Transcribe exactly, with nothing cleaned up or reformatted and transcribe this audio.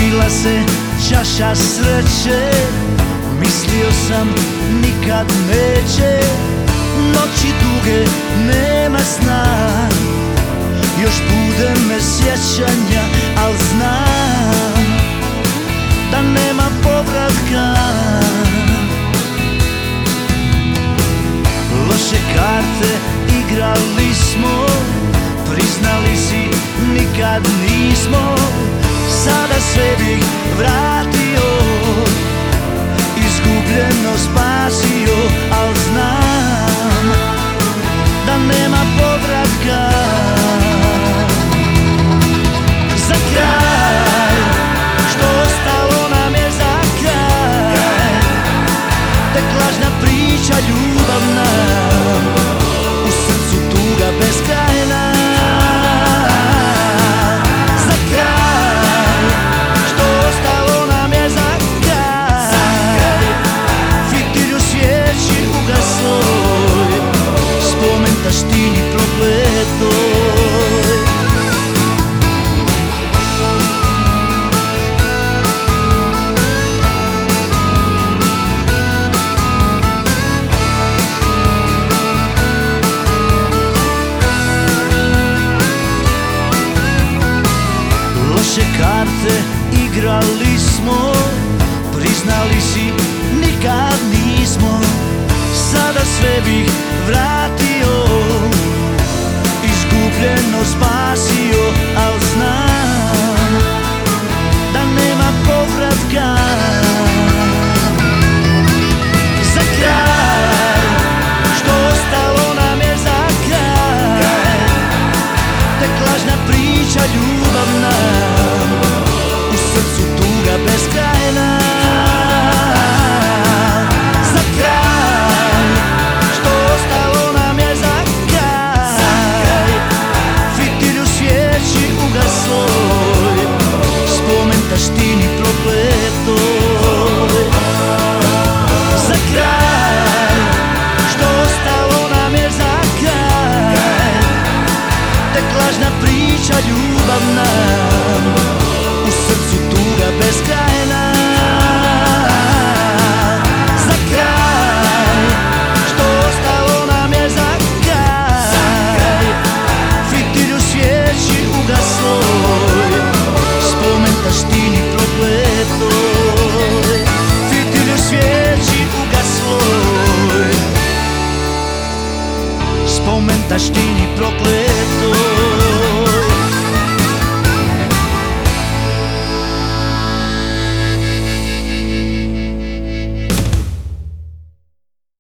Napila se čaša sreće, mislio sam nikad neće. Noći duge, nema sna, još bude me sjećanja, al znam da nema povratka. Loše karte igrali smo, priznali si nikad nismo. Sada sve bih vratio, izgubljeno spasio, al znam da nema povratka. Za kraj, što ostalo nam je za kraj, tek lažna priča ljubavna, u srcu tuga beskrajna. Za kraj, što ostalo nam je za kraj, fitilj u svijeći ugasloj, spomen taštini prokletoj. Loše karte igrali smo, priznali si nikad nismo. Sada sve bih vratio, izgubljeno spasio, al znam da nema povratka. Za kraj, što ostalo nam je za kraj, tek lažna priča ljubavna, u srcu tuga beskrajna. Za kraj, što ostalo nam je za kraj, fitilj u svijeći ugasloj, spomen taštini prokletoj. Za kraj, što ostalo nam je za kraj, tek lažna priča ljubavna, u srcu tuga beskrajna.